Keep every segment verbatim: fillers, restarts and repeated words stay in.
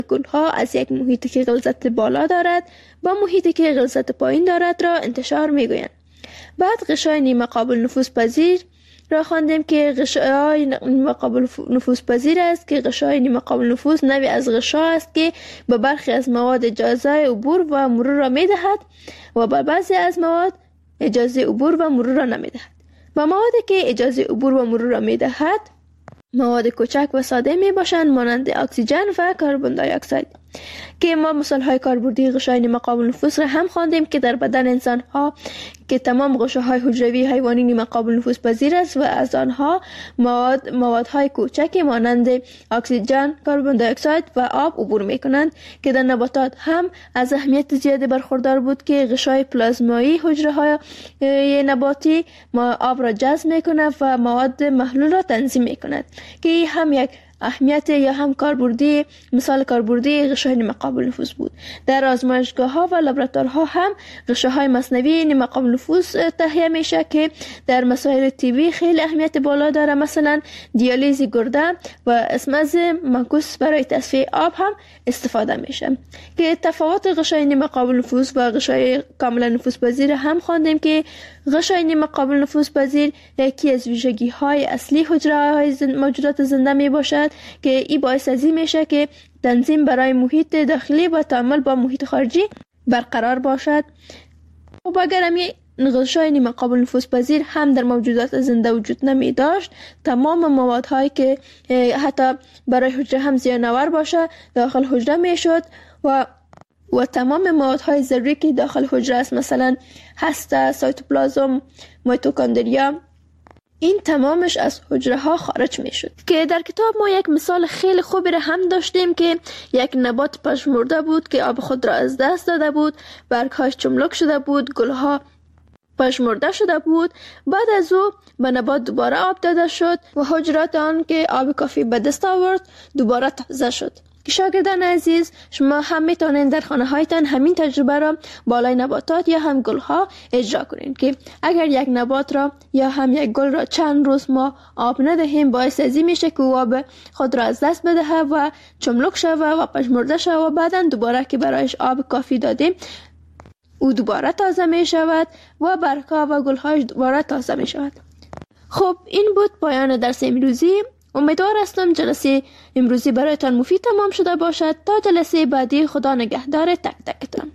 گلها از یک محیطی که غلظت بالا دارد با محیطی که غلظت پایین دارد را انتشار می‌گویند. بعد غشای نیمه قابل نفوذ پذیر را خواندیم که غشای نیمه قابل نفوذ پذیر است که غشای نیمه قابل نفوذ نوعی از غشا است که به برخی از مواد اجازه عبور و مرور را می‌دهد و به بعضی از مواد اجازه عبور و مرور را نمی‌دهد. با موادی که اجازه عبور و مرور را می‌دهد مواد کوچک و ساده می باشند مانند اکسیژن و کربن دی اکساید که ما مثال های کاربردی غشای نیمه قابل نفوذ را هم خواندیم که در بدن انسان ها که تمام غشاهای حجروی حیوانی نیمه قابل نفوذ پذیر است و از آنها مواد موادهای کوچکی مانند اکسیژن، کربن دی اکساید و آب عبور می کنند که در نباتات هم از اهمیت زیادی برخوردار بود که غشای پلازمایی حجره های نباتی ما آب را جذب می کند و مواد محلول را تنظیم می کند که هم یک اهمیت یا هم کاربردی مثال کاربردی غشای نیمه قابل نفوذ بود. در آزمایشگاه ها و لابراتوارها هم غشاهای مصنوعی نیمه قابل نفوذ تهیه میشه که در مسائل طبی خیلی اهمیت بالا داره، مثلا دیالیز گرده و اسمز منکوس برای تصفیه آب هم استفاده میشه. که تفاوت غشای نیمه قابل نفوذ و غشای کاملا نفوذ پذیر هم خواندیم که غشای نیمه قابل نفوذ پذیر یکی از ویژگی های اصلی حجره های موجودات زنده می باشد که این باعث ازی میشه که تنظیم برای محیط داخلی و تعامل با محیط خارجی برقرار باشد. و اگر همی غشای نیمه قابل نفوذ پذیر هم در موجودات زنده وجود نمی داشت، تمام موادهایی که حتی برای حجره هم زیانآور باشه داخل حجره می شد و و تمام موادهای ضروری که داخل حجره است مثلا هسته، سایتوپلازم، میتوکندریا، این تمامش از حجره ها خارج می شد. که در کتاب ما یک مثال خیلی خوبی را هم داشتیم که یک نبات پژمرده بود که آب خود را از دست داده بود، برگهاش چملک شده بود، گلها پژمرده شده بود. بعد از او به نبات دوباره آب داده شد و حجرات آن که آب کافی به دست آورد دوباره تازه شد. که شاگردان عزیز، شما هم میتونید در خانه هایتان همین تجربه را بالای نباتات یا هم گل ها اجرا کنید که اگر یک نبات را یا هم یک گل را چند روز ما آب ندهیم باعث ازی میشه که آب خود را از دست بده و چملک شوه و پژمرده شوه و بعدا دوباره که برایش آب کافی دادیم او دوباره تازه می شود و برگها و گل هاش دوباره تازه می شود. خب این بود پایان درس امروزی. امیدوار هستم جلسه امروزی برایتان مفید تمام شده باشد. تا جلسه بعدی خدا نگهدار تک تکتان.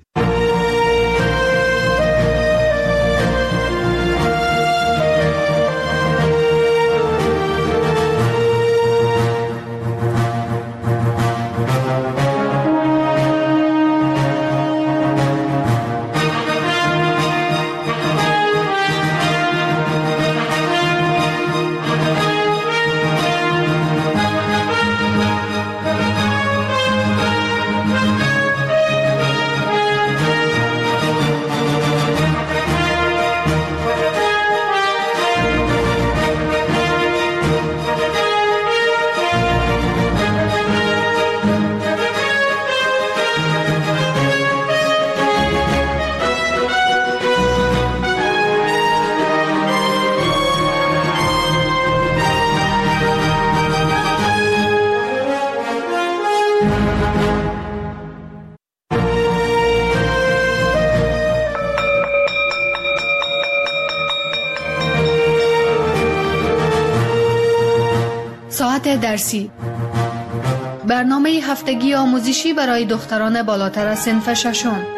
ساعت درسی، برنامه هفتگی آموزشی برای دختران بالاتر از صنف ششم.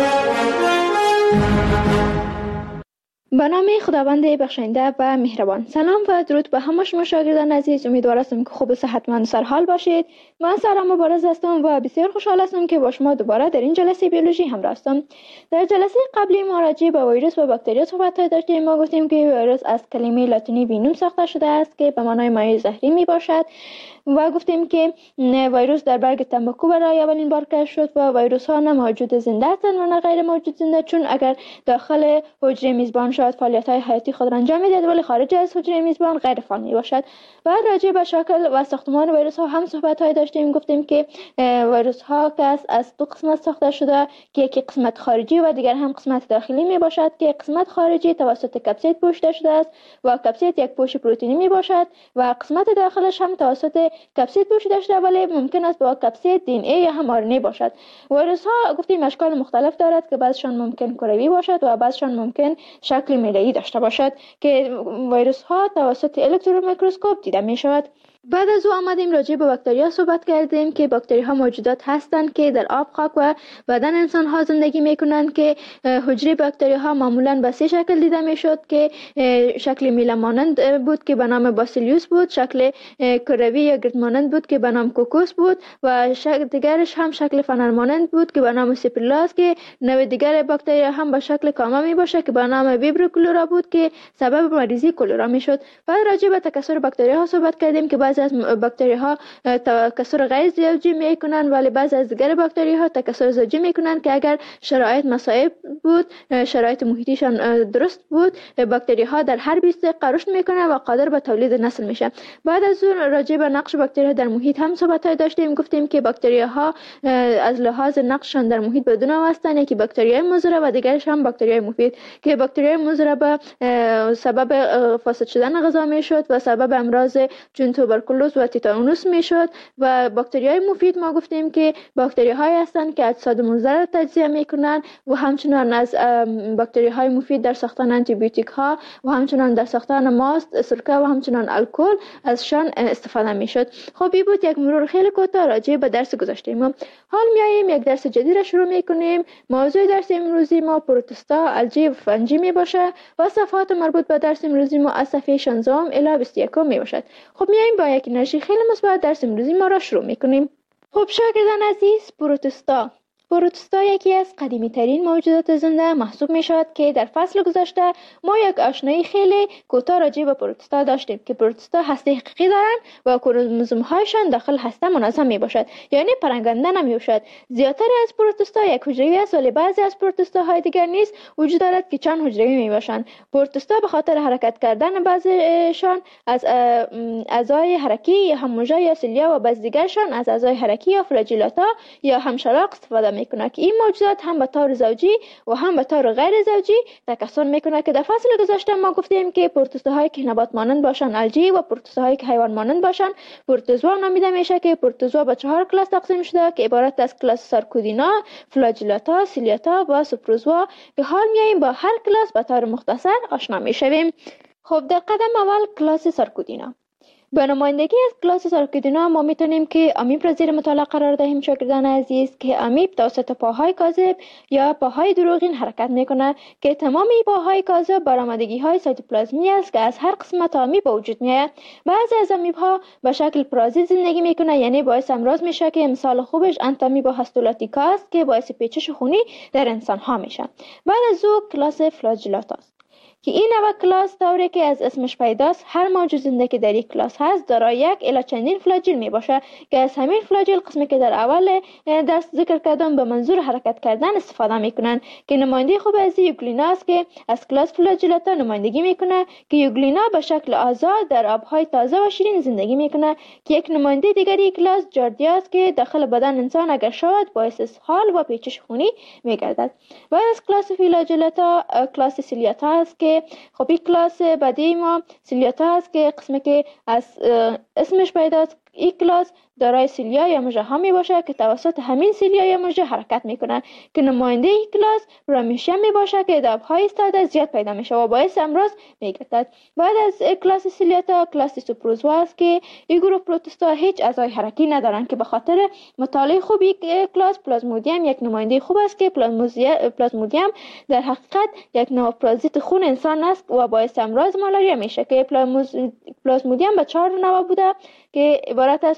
به نام خداوند بخشنده و مهربان. سلام و درود به همه شما شاگردان عزیز. امیدوار هستم که خوب و صحتمند و سرحال باشید. من سارا مبارز هستم و بسیار خوشحال هستم که با شما دوباره در این جلسه بیولوژی همراه هستم. در جلسه قبلی ما راجع به ویروس و باکتریا صحبت داشتیم. ما گفتیم که ویروس از کلمه لاتینی وینوم ساخته شده است که به معنای مایع زهری می باشد و گفتیم که ویروس در برگ تنباکو برای اولین بار کشف شد و ویروس ها نه موجود زنده هستند و نه غیر موجود زنده، چون اگر داخل حجره میزبان شاید فعالیت‌های حیاتی خود را انجام می‌دهد ولی خارج از حجره میزبان غیر فعال میباشد. بعد راجع به شکل و ساختمان ویروس ها هم صحبت‌های داشتیم. گفتیم که ویروس ها که از دو قسمت ساخته شده که یکی قسمت خارجی و دیگر هم قسمت داخلی می باشد که قسمت خارجی توسط کپسید پوشیده شده است و کپسید یک پوش پروتئینی می باشد و قسمت داخلش هم توسط کپسید پوشیده شده ولی ممکن است با کپسید دی ان ای یا هم آر ان ای باشد. ویروس ها گفتیم اشکال مختلف دارد که بعضشان ممکن کروی باشد و بعضشان ممکن شکل میله‌ای داشته باشد که ویروس ها توسط الکترون میکروسکوپ دیده می شود. بعد از او آمدیم راجع به باکتریا صحبت کردیم که باکتری ها موجودات هستند که در آب، خاک و بدن انسان ها زندگی می کنند که حجره باکتری ها معمولا به سه شکل دیده می شد که شکل میله مانند بود که به نام باسیلیوس بود، شکل کروی یا گرد مانند بود که به نام کوکوس بود و شکل دیگرش هم شکل فنر مانند بود که به نام سیپرلاس که نوع دیگر باکتری هم به شکل کاما می باشه که به نام ویبرو کلورا بود که سبب مریضی کلورا می شد. بعد راجع به تکثر باکتری ها صحبت کردیم که بعضی از باکتری ها تکثر غیر زوجی می کنند ولی بعضی از دیگر باکتری ها تکثر زوجی می کنند که اگر شرایط مساعد بود، شرایط محیطیشان درست بود، باکتری ها در هر بیست دقیقه رشد می کنند و قادر به تولید نسل میشن. بعد از اون راجع به نقش باکتری ها در محیط هم صحبت داشتیم. گفتیم که باکتری ها از لحاظ نقششان در محیط به دو نوع هستند، یکی باکتری های مضر و دیگرش هم باکتری های مفید که باکتری های مضر به سبب فاسد شدن غذا می شد و سبب امراض چون توبرکولوز و تیتانوس می شد و باکتری های مفید ما گفتیم که باکتری های هستند که اجساد مضر را تجزیه می کنند و همچنان از باکتری های مفید در ساختن آنتی بیوتیک ها و همچنان در ساختن ماست، سرکه و همچنان الکل ازشان استفاده می شد. خب این بود یک مرور خیلی کوتاه راجع به درس گذاشتیم. حال میاییم یک درس جدید را شروع می کنیم. موضوع درس امروزی ما پروتوستا، الژی و فنجی می باشه و صفحات مربوط به درس امروزی ما از صفحه شانزده الی بیست و یک می باشد. خب میاییم با یک انرژی خیلی مثبت درس امروزی ما را شروع می کنیم. خب شاگردان عزیز، پروتوستا پروتوستا یکی از قدیمی ترین موجودات زنده محسوب می شود که در فصل گذشته ما یک آشنایی خیلی کوتاه راجع به پروتوستا داشتیم که پروتوستا هسته حقیقی دارند و کروموزوم هایشان داخل هسته منظم می باشد، یعنی پرنگنده نمی باشد. زیادتر از پروتوستا یک حجروی است ولی بعضی از پروتوستا های دیگر نیز وجود دارد که چند حجروی می باشند. پروتوستا به خاطر حرکت کردن بعضیشان از اعضای حرکی یا هموجا یا سیلیا و بعضی دیگرشان از اعضای حرکی یا فلاجیلاتا یا همشلاق استفاده می کنه که این موجودات هم به طور زوجی و هم به طور غیر زوجی تکثر میکنه که در فصل گذشته ما گفتیم که پروتوزوهایی که نبات مانند باشن الژی و پروتوزوهایی که حیوان مانند باشن پروتوزوا نامیده میشه که پروتوزوا به چهار کلاس تقسیم شده که عبارت از کلاس سارکودینا، فلاجیلاتا، سیلیاتا و سوپروزوا که حال میایم با هر کلاس به طور مختصر آشنا میشویم. خب در قدم اول کلاس سارکودینا. به نمایندگی از کلاس سارکودینا ما میتونیم که امیب را زیر مطالعه قرار دهیم شاگردان عزیز که امیب توسط پاهای کاذب یا پاهای دروغین حرکت میکنه که تمام پاهای کاذب برآمدگی های سایتوپلازمی است که از هر قسمت امیب به وجود میاد. بعضی از امیب ها به شکل پرازیت زندگی میکنه، یعنی باعث امراض میشه که مثال خوبش انتامیبا هاستولاتیکا است که باعث پیچش خونی در انسان ها میشه. بعد از او کلاس فلاجیلاتا است که این نوع کلاس طوری که از اسمش پیداست هر موجود زنده که در یک کلاس هست دارای یک الی چندین فلاجیل می باشه که از همین فلاجیل قسمی که در اول درس ذکر کردم به منظور حرکت کردن استفاده میکنن که نماینده خوب از یوگلینا است که از کلاس فلاجیلاتا نمایندگی میکنه که یوگلینا به شکل آزاد در آبهای تازه و شیرین زندگی میکنه که یک نماینده دیگری کلاس جاردیا است که داخل بدن انسان اگر شود باعث اسهال و پیچش خونی میگردد. بعد از کلاس فلاجیلاتا کلاس سیلیاتا است که خب این کلاس بعدی ما سیلیاتا است که قسمی که از اسمش پیداست. این کلاس دارای سیلیا یا مژه ها می باشه که توسط همین سیلیا یا مژه حرکت میکنن که نماینده این کلاس رامیشیا می باشه که در آبهای ایستاده زیاد پیدا میشه و باعث امراض میگردد. بعد از کلاس سیلیاتا کلاس سوپروزوا است که این گروه پروتوستا هیچ اعضای حرکی ندارن که به خاطر مطالعه خوب یک کلاس پلازمودیم یک نماینده خوب است که پلازمودیم در حقیقت یک نوع پرازیت خون انسان است و باعث امراض مالاریا میشه که پلازمودیم به چهار نوع بوده که عبارت از پلازمودیم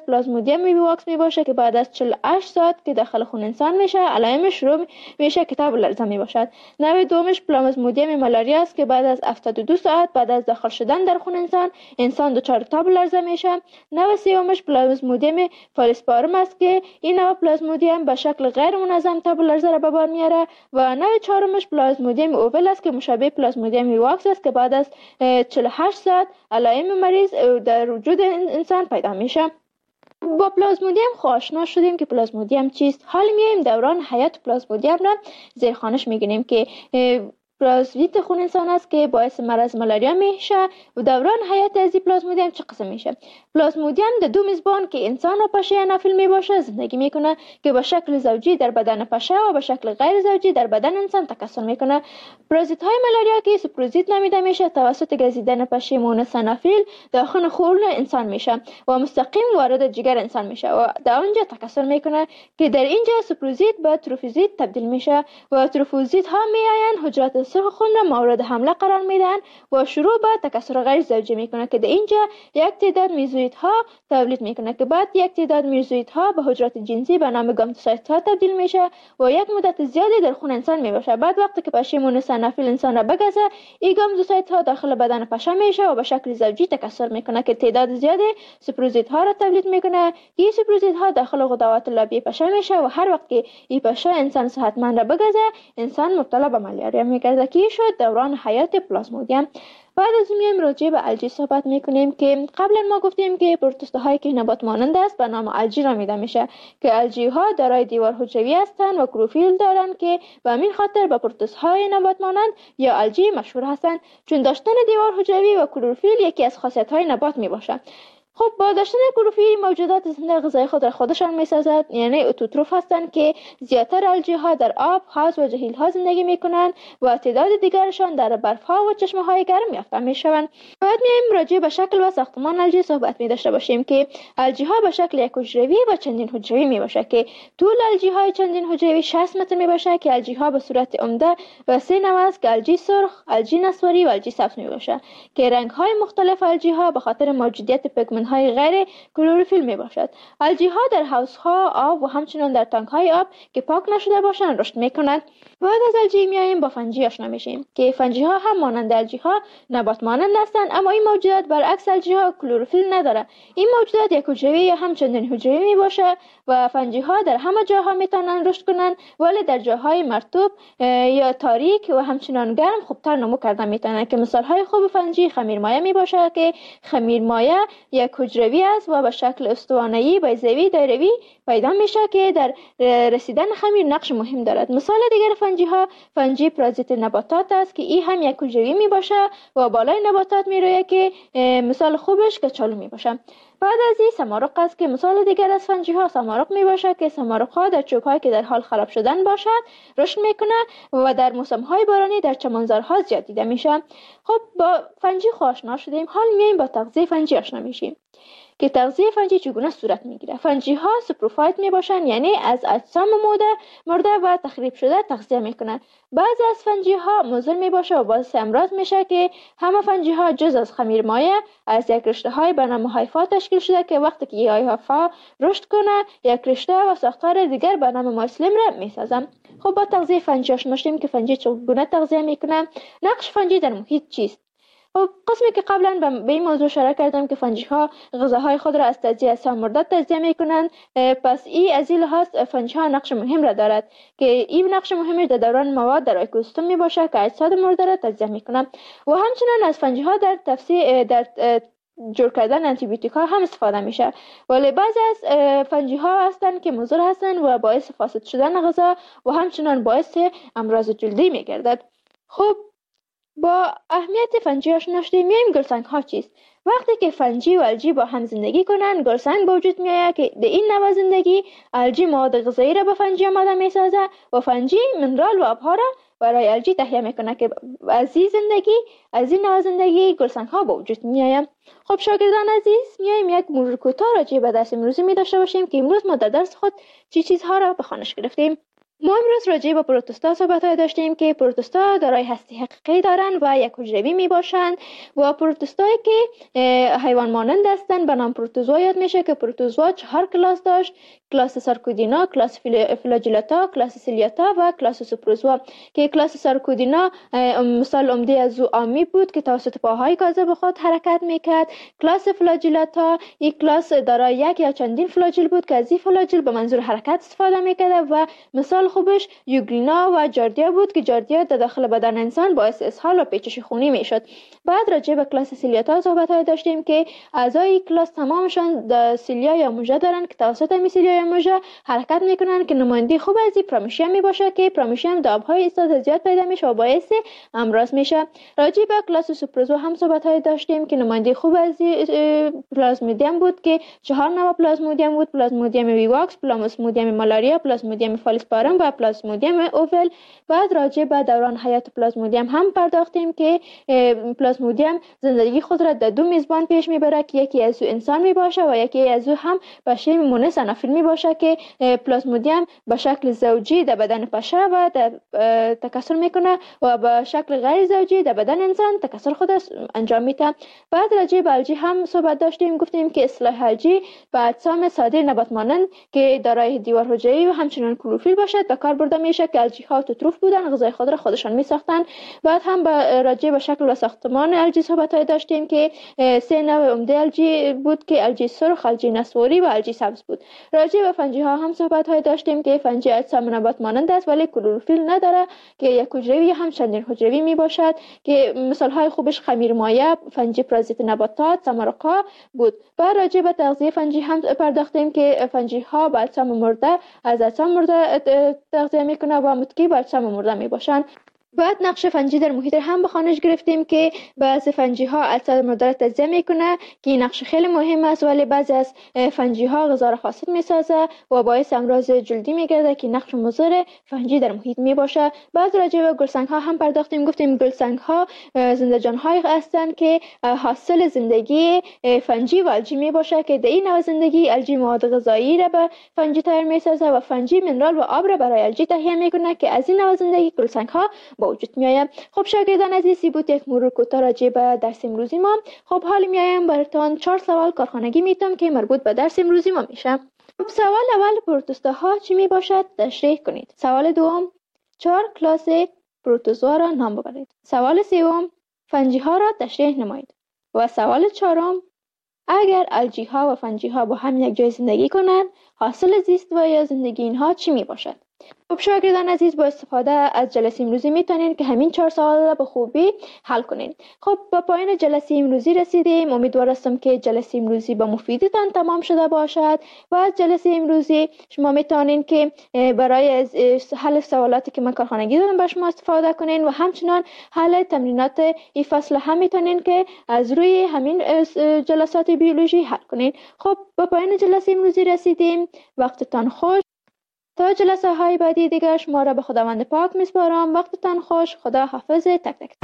پلازمودیم ویواکس می باشه که بعد از چهل و هشت ساعت که داخل خون انسان میشه علائمش شروع میشه که تب و لرزه می باشد. نوع دومش پلازمودیم مالاریا است که بعد از هفتاد و دو ساعت بعد از داخل شدن در خون انسان انسان دچار تب و لرزه میشه. نوع سومش پلازمودیم فالسپارم است که این نوع پلازمودیم به شکل غیر منظم تب و لرزه را به بار میاره. و نوع چهارمش پلازمودیم اوول است که مشابه پلازمودیم ویواکس است که بعد از چهل و هشت ساعت علائم مریض در وجود انسان پیدا میشه. با پلازمودیم خو آشنا شدیم که پلازمودیم چیست. حال میایم دوران حیات پلازمودیم را زیر خانش میگیریم که پلازمیت خون انسان است که باعث مرض مالاریا میشه. و دوران حیات از پلازمودیم چه قسم میشه؟ پلازمودیم در دو میزبان که انسان و پشه نفل میباشه زندگی میکنه که با شکل زوجی در بدن پشه و با شکل غیر زوجی در بدن انسان تکثر میکنه. پرازیت های مالاریا که سپروزیت نامیده میشه توسط گزیدن پشه مونس نفل داخل خون انسان میشه و مستقیم وارد جگر انسان میشه و در آنجا تکثر میکنه که در اینجا سپروزیت به تروفوزیت تبدیل میشه و تروفوزیت ها میآیند حجرات سرخ خون را مورد حمله قرار میدن و شروع به تکثر غیر زوجی میکنه که در اینجا یک تعداد میزویت ها تولید میکنه که بعد یک تعداد میزویت ها به حجرات جنسی به نام گامتوسایت ها تبدیل میشه و یک مدت زیادی در خون انسان میباشه. بعد وقتی که پشه مونس نفل انسان را بگزه این گامتوسایت ها داخل بدن پشه میشه و به شکل زوجی تکثر میکنه که تعداد زیادی سپروزیت ها را تولید میکنه. این سپروزیت ها داخل غدوات لابی پشه میشه و هر وقت که این پشه انسان صحتمند را بگزه انسان مبتلا به مالاریا میگرده که شد دوران حیات پلازمودیم. بعد از میایم راجع به الژی صحبت میکنیم که قبلا ما گفتیم که پروتوزوا هایی که نبات مانند است به نام الژی نامیده میشه که الژی ها دارای دیوار حجروی هستند و کلروفیل دارند که به همین خاطر به پروتوزوا های نبات مانند یا الژی مشهور هستند چون داشتن دیوار حجروی و کلروفیل یکی از خاصیت های نبات میباشه. خب با داشتن کلروفیل موجودات زنده غذای خود را خودشان میسازد یعنی اتوتروف هستند که زیادتر الژی ها در آب، حوض و جهیل ها زندگی میکنند و تعداد دیگرشان در برف ها و چشمه های گرم یافته میشوند. بعد میایم راجع به شکل و ساختمان الژی صحبت می داشته باشیم که الژی ها به شکل یک حجروی و چندین حجروی می باشه که طول الژی های چندین حجروی شصت متر می باشه که الژی ها به صورت عمده و سه نوع است که الژی سرخ، الژی نسواری و الژی سبز می باشه که رنگ های مختلف الژی ها به خاطر موجودیت پیگمنت های غیر کلروفیل می باشد. الژی ها در حوض ها آب و همچنین در تانک های آب که پاک نشده باشند رشد می کنند. بعد از الژی میایم با فنجی آشنا میشیم که فنجی ها هم مانند الژی ها نبات مانند هستند اما این موجودات برعکس الژی ها کلروفیل نداره. این موجودات یک حجروی یا هم چندین حجروی می باشه و فنجی ها در همه جاها میتونن رشد کنند ولی در جاهای مرطوب یا تاریک و همچنان گرم خوبتر نمو کردن میتونن که مثال های خوب فنجی خمیرمایه می باشه که خمیرمایه یک حجروی است و به شکل استوانه‌ای بیضوی دایروی پیدا میشه که در رسیدن خمیر نقش مهم دارد. مثال دیگر فنجی ها فنجی پرازیت نباتات است که این هم یک حجروی می باشه و بالای نباتات می رویه که مثال خوبش کچالو می باشه. بعد از این سمارق است که مثال دیگر از فنجی ها سمارق می باشه که سمارق ها در چوب هایی که در حال خراب شدن باشد رشد میکنه و در موسم های بارانی در چمنزارها زیاد دیده میشه. خب با فنجی آشنا شدیم حال میایم با تغذیه فنجی آشنا میشیم که تغذیه فنجی چگونه صورت میگیره. فنجی ها سپروفایت می باشن یعنی از اجسام مرده مرده و تخریب شده تغذیه میکنن. بعضی از فنجی ها مضر می باشه و باعث امراض میشه که همه فنجی ها جز از خمیرمایه از یک رشته های به نام هایفا تشکیل شده که وقتی که هایفا رشد کنه یک رشته و ساختار دیگر به نام مایسلیم را میسازن. خب با تغذیه فنجی آشنا شدیم که فنجی چگونه تغذیه میکنه. نقش فنجی در محیط چیست؟ خب قسمی که قبلا به این موضوع اشاره کردم که فنجی ها غذاهای خود را از تجزیه اجسام مرده تجزیه میکنند، پس این از این لحاظ فنجی ها نقش مهم را دارد که این نقش مهمش در دوران مواد در اکوسیستم می باشه که اجساد مرده را تجزیه میکنند و همچنین از فنجی ها در تفسیر در جور کردن آنتی بیوتیک ها هم استفاده میشه. ولی بعضی از فنجی ها هستند که مضر هستند و باعث فاسد شدن غذا و همچنین باعث امراض جلدی میگردد. خب با اهمیت فنجی آشنا شدیم. میایم گلسنگ ها چیست؟ وقتی که فنجی و الژی با هم زندگی کنند گلسنگ به وجود میآید که در این نوع زندگی الژی مواد غذایی را به فنجی آماده میسازه و فنجی منرال و آبها را برای الژی تهیه میکنه که از این زندگی از این نوع زندگی گلسنگ ها به وجود میآید. خب شاگردان عزیز میایم یک مرور کوتاه راجع به درس امروزی می داشته باشیم که امروز ما در درس خود چی چیزها را به خوانش گرفتیم. ما امروز راجع به پروتوستا صحبت داشتیم که پروتوستا دارای هستی حقیقی دارند و یک حجروی می باشند و پروتوستایی که حیوان مانند هستند به نام پروتوزوا یاد میشه که پروتوزوا چهار کلاس داشت: کلاس سارکودینا، کلاس فلاجیلاتا، کلاس سیلیاتا و کلاس سوپروزوا. که کلاس سارکودینا مثال عمده از او آمی بود که توسط پاهای کاذب خود حرکت میکرد. کلاس فلاجیلاتا یک کلاس دارای یک یا چندین فلاجیل بود که از این فلاجیل به منظور حرکت استفاده میکرد و مثال خوبش یوگرینا و جاردیا بود که جاردیا در داخل بدن انسان باعث اسهال و پیچش خونی میشد. بعد راجع به کلاس سیلیاتا صحبت داشتیم که اعضای کلاس تمامشان سیلیا یا موژه دارند که توسط می سیلیا یا موژه حرکت میکنند که نماینده خوب از این پرامیشیا می باشه که پرامیشیا در آبهای ایستاده زیاد پیدا میشه و باعث امراض میشه. راجع به کلاس سوپروزوا هم صحبت داشتیم که نماینده خوب از پلازمودیم بود که چهار نوع پلازمودیم بود: پلازمودیم ویواکس، پلازمودیم مالاریا، پلازمودیم فالیسپارم و پلازمودیم اوول. بعد راجع به دوران حیات پلازمودیم هم پرداختیم که پلازمودیم زندگی خود را در دو میزبان پیش میبره که یکی از او انسان میباشه و یکی از او هم بشه مونس انافیل میباشه که پلازمودیم به شکل زوجی در بدن پشه و در تکثر میکنه و به شکل غیر زوجی در بدن انسان تکثر خود انجام میده. بعد راجع به الژی هم صحبت داشتیم، گفتیم که اصطلاح الژی به اجسام ساده نبات مانند که دارای دیوار حجروی و همچنین کلروفیل باشد به کار برده میشه که الژی ها اتروف بودن، غذای خود را خودشان میساختن. بعد هم به راجع به شکل و ساختمان الژی صحبت داشتیم که سه نوع عمده الژی بود که الژی سرخ، الژی نسواری و الژی سبز بود. راجع به فنجی ها هم صحبت داشتیم که فنجی اجسام نبات مانند است ولی کلروفیل نداره که یک حجروی هم چندین حجروی می باشد که مثال های خوبش خمیر مایع، فنجی پرازیت نباتات، سمرقا بود. بعد راجع به تغذیه فنجی هم پرداختیم که فنجی ها به اجسام مرده از اجسام مرده تغذیه میکنه و متکی به اجسام مرده می باشند. بعد نقش فنجی در محیط هم به خوانش گرفتیم که بعضی فنجی ها اجساد مرده را تجزیه میکنه که این نقش خیلی مهم است، ولی بعضی از فنجی ها غذا را فاسد میسازه و باعث امراض جلدی میگرده که نقش مضر فنجی در محیط میباشه. بعد راجع به گلسنگ ها هم پرداختیم، گفتیم گلسنگ ها زنده جان های هستند که حاصل زندگی فنجی و الژی میباشه که در این نوع زندگی الژی مواد غذایی را به فنجی تغییر میسازه و فنجی منرال و آب را برای الژی تهیه میکنه که از این نوع زندگی گلسنگ ها وجود میآید. خب شاگردان عزیزی بود یک مرور کوتاه راجع به درس امروزی ما. خب حالا میایم براتون چهار سوال کارخانگی میتونم که مربوط به درس امروزی ما میشه. خب سوال اول، پروتوستا ها چی می باشد تشریح کنید. سوال دوم، چهار کلاس پروتوزوا را نام ببرید. سوال سوم، فنجی ها را تشریح نمایید. و سوال چهارم، اگر الژی ها و فنجی ها با هم یک جای زندگی کنند حاصل زیست و یا زندگی اینها چی می باشد؟ خب شاگردان عزیز با استفاده از جلسه امروزی میتونین که همین چهار سوال را به خوبی حل کنین. خب با پایان جلسه امروزی رسیدیم. امیدوار هستم که جلسه امروزی با مفیدتان تمام شده باشد و از جلسه امروزی شما میتونین که برای حل سوالاتی که من کارخانگی دادم به شما استفاده کنین و همچنان حل تمرینات این فصل هم میتونین که از روی همین جلسات بیولوژی حل کنین. خب با پایان جلسه امروزی رسیدیم. وقتتان خوش. تا جلسه های بعدی دیگر شما را به خداوند پاک میسپارم. وقتتان خوش. خدا حافظ تک تک.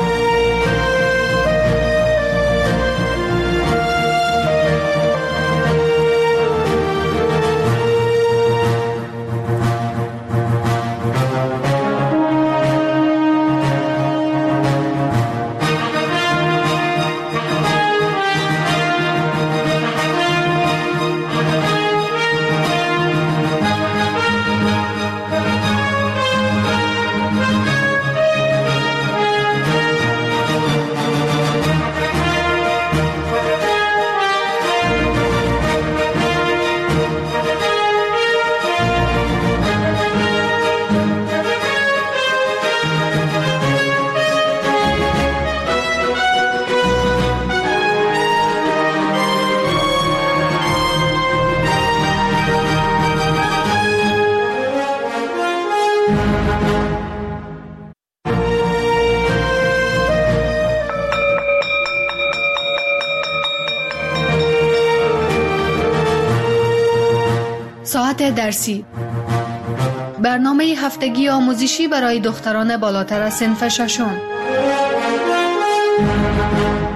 ساعت درسی، برنامه هفتگی آموزشی برای دختران بالاتر از صنف ششم.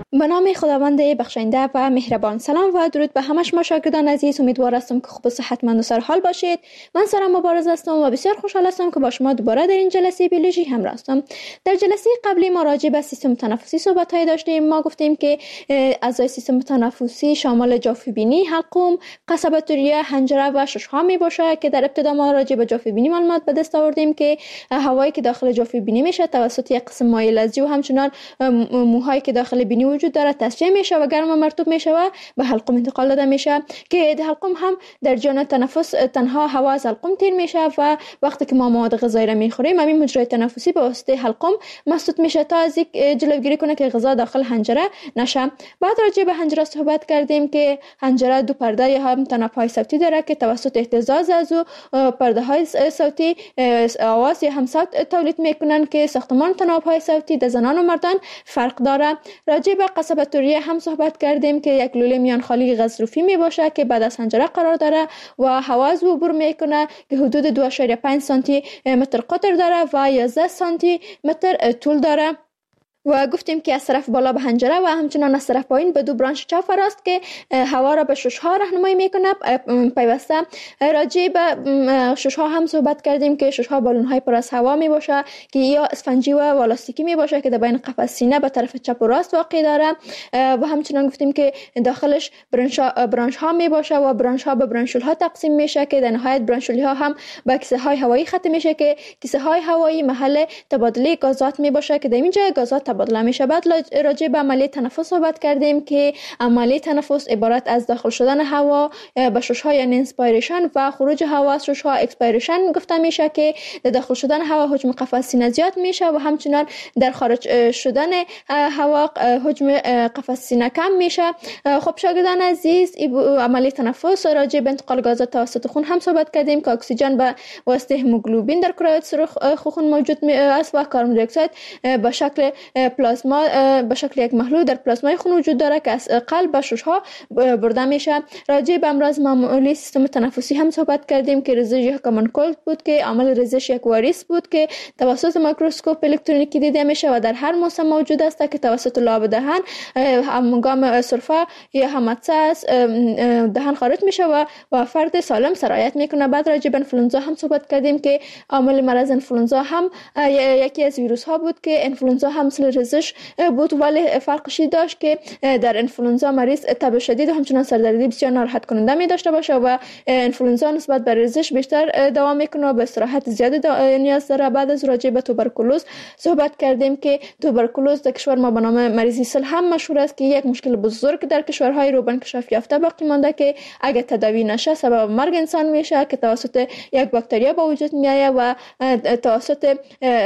به نام خداوند بخشنده و مهربان. سلام و درود به همه شما شاگردان عزیز. امیدوار هستم که خوب و صحتمند و سرحال باشید. من سارا مبارز هستم و بسیار خوشحال هستم که با شما دوباره در این جلسه بیولوژی همراه هستم. در جلسه قبلی ما راجع به سیستم تنفسی صحبت‌های داشتیم. ما گفتیم که اعضای سیستم تنفسی شامل جوفه‌بینی، حلقوم، قصبه ریه، حنجره و شش‌ها میباشه که در ابتدا ما راجع به جوفه‌بینی معلومات به دست آوردیم که هوایی که داخل جوفه‌بینی میشه توسط یک قسم مایع لزجی و همچنان موهایی که داخل بینی وجود داره تصفیه میشه و گرم و مرطوب میشه و به حلقوم انتقال داده میشه که در حلقوم هم در جریان تنفس تنها هوا از حلقوم تیر میشه و وقتی که ما مواد غذایی را میخوریم همین مجرای تنفسی به واسطه حلقوم مسدود میشه تا از جلوگیری کنه که غذا داخل حنجره نشه. بعد راجع به حنجره صحبت کردیم که حنجره دو پرده یا هم تناب‌های صوتی داره که توسط اهتزاز از او پرده های صوتی آواز یا هم صوت تولید میکنن که ساختمان تناب‌های صوتی در زنان و مردان فرق داره. راجع به قصبه ریه هم صحبت کردیم که یک لوله میان خالی غضروفی می باشه که بعد از حنجره قرار داره و هوا از او عبور میکنه که حدود دو و پنج سانتی متر قطر داره و یازده سانتی متر طول داره. و گفتیم که از طرف بالا به حنجره و همچنان از طرف پایین به دو برانش چاف راست که هوا را به شش‌ها راهنمایی میکنه پیوسته. راجع به شش‌ها هم صحبت کردیم که شش‌ها بالون‌های پر از هوا می باشه که یا اسفنجی و والاستیکی می باشه که در بین قفس سینه به طرف چپ و راست واقع داره و همچنان گفتیم که داخلش برانش ها می باشه و برانش ها به برانشول ها تقسیم میشه که در نهایت برانشول ها هم به کیسه های هوایی ختم میشه که کیسه های هوایی محل تبادله گازات می باشه که در اینجا گازات تبادله میشه. بعد راجع به عملیه تنفس صحبت کردیم که عملیه تنفس عبارت از داخل شدن هوا به شش‌ها یعنی انسپایریشن و خروج هوا از شش‌ها اکسپایریشن گفته میشه که داخل شدن هوا حجم قفس سینه زیاد میشه و همچنان در خارج شدن هوا حجم قفس سینه کم میشه. خب شاگردان عزیز، عملیه تنفس راجع به انتقال گازات توسط خون هم صحبت کردیم که اکسیژن به واسطه هموگلوبین در کره سرخ خون موجود است و کربن دی اکساید به شکل پلازما به شکل یک محلول در پلازمای خون وجود داره که از قلب به شش‌ها برده میشه. راجع به امراض معمولی سیستم تنفسی هم صحبت کردیم که ریزش یک کامن کولد بود که عامل ریزش یک واریس بود که توسط میکروسکوپ الکترونیکی دیده میشه و در هر موسم موجود است که توسط لاب دهن هنگام سرفه یا همتسه دهن خارج میشه و با فرد سالم سرایت میکنه. بعد راجع به انفلوئنزا هم صحبت کردیم که عامل مرض انفلوئنزا هم یکی از ویروس ها بود که انفلوئنزا هم مثل ریزش بود ولی فرقشی داشت که در انفلوئنزا مریض تب شدید و همچنان سردردی بسیار ناراحت کننده می داشته باشه و انفلوئنزا نسبت به ریزش بیشتر دوام میکنه و به استراحت زیاد نیاز داره. بعد از راجع به توبرکولوز صحبت کردیم که توبرکولوز در کشور ما به نام مریضی سل هم مشهور است که یک مشکل بزرگ در کشورهای روبن انکشاف یافته باقی مانده که اگه تداوی نشه سبب مرگ انسان میشه که توسط یک باکتری به وجود میایه و توسط